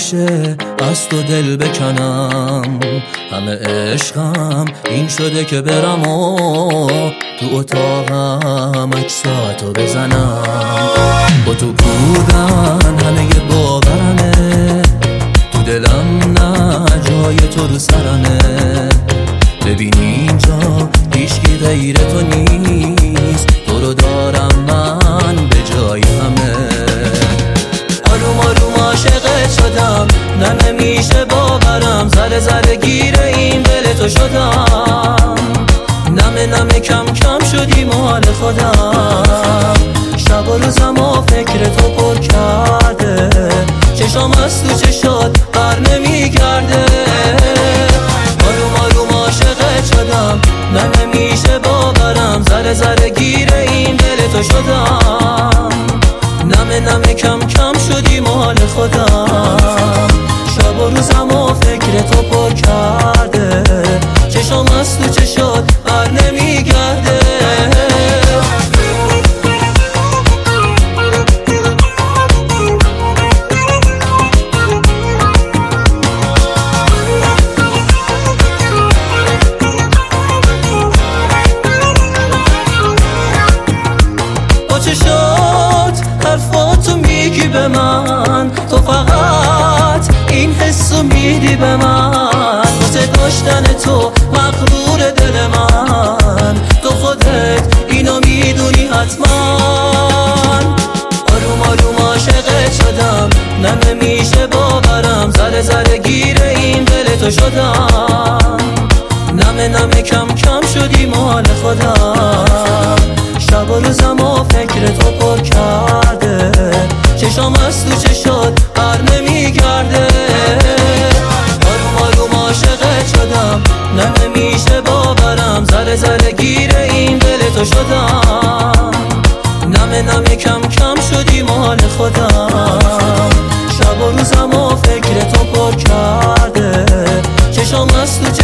میشه از تو دل بکنم، همه عشقم این شده که برم و تو اتاقم عکساتو بزنم. با تو بودن همه باورمه، تو دلم نه جای تو رو سرمه. ببین اینجا هیچکی غیر تو نیست، تو رو دارم من به جای همه. آروم آروم عاشقت شدم، نه نمیشه باورم، ذره ذره گیر این دل تو شدم. نمه نمه کم کم شدی مال خودم، شب و روزم و فکر تو پر کرده، چشام از تو چشات بر نمیگرده. آروم آروم عاشقت شدم، نه نمیشه باورم، ذره ذره گیر این دل تو شدم. نمه نمه کم کم شدی مال خودم، شب و روزم و فکر تو پر کرده، چشام از تو چشات بر نمیگرده. با چشات حرفاتو میگی به من، تو فقط این حسو میدی به من. واسه داشتن تو مغرور دل من، تو خودت اینو میدونی حتما. آروم آروم عاشقت شدم، نه نمیشه باورم، ذره ذره گیر این دل تو شدم. نمه نمه کم کم شدی مال خودم، شب و روزم و فکر تو پر کرده، چشام از تو چشات بر نمیگرده. آروم آروم عاشقت شدم، نه نمیشه باورم، ذره ذره گیر این دل تو شدم. نمه نمه کم کم شدی مال خودم، شب و روزم و فکر تو پر کرده، چشام از تو